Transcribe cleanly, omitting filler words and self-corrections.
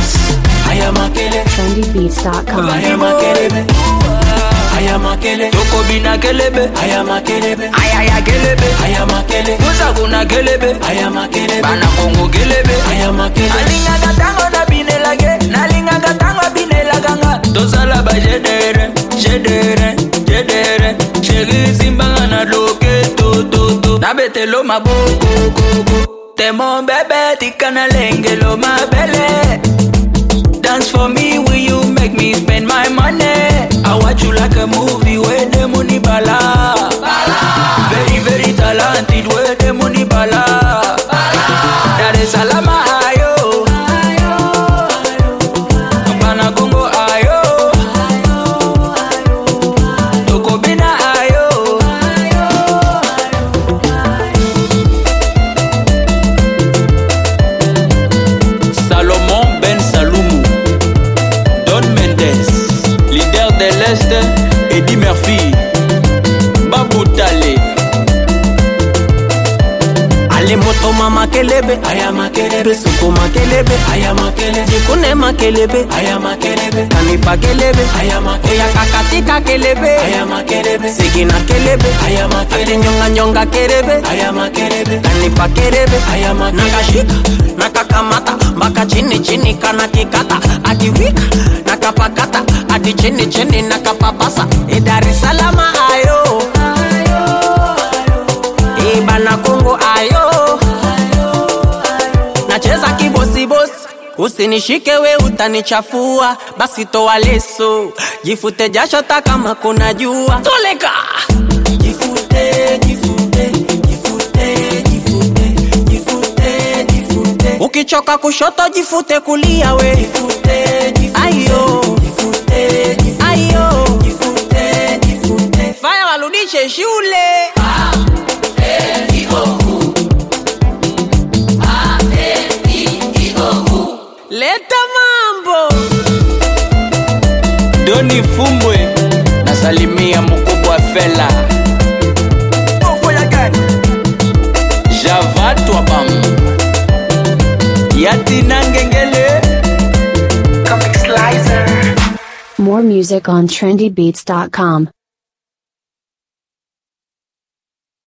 trendybeats.com. Toko bina kelebe, ayaya kelebe, Musa kuna kelebe, Bana Kongo kelebe, Alinga katango na bine lage, Nalinga katango bine laganga. Tosala ba jedere, Sheri simbanga na loke to. Nabetelo maboko, Te mon bebe tikana lenge lo mabele. Dance for me, will you make me spend my money? I watch you like a movie where the money bala. Very, very talented where the money bala. Dar es Salaam ayo, Bana Congo ayo, Toko bina ayo. Salomon Ben Saloumou, Don Mendes, leader de l'Est, Eddie Murphy, Babou Tale. Ale moto mama kelebe, ayama kelebe, suko makelebe, ayama kelebe, jikune makelebe, ayama kelebe, kanipa kelebe, ayama kelebe, oya kakatika kelebe, ayama kelebe, sigina kelebe, ayama kelebe, nyonga kelebe, ayama kelebe, kanipa kelebe, ayama kelebe, nakashika, nakakamata, mpaka chini kana kikata, akiwika, nakapakata, adi chini nakapapasa, Dar es Salaam ayo, Bana Congo ayo, nacheza kibosi bosi, usinishike we utanichafua, basi toa leso, jifute jasho kama kuna jua, toleka. Jifute, ukichoka kushoto jifute kulia we, ayo, fanya warudishe shule. Leta mambo Doni Fumbwe, nasalimia mkubwa Fela. Javad Wabam, Yati Nangengele. More music on trendybeats.com.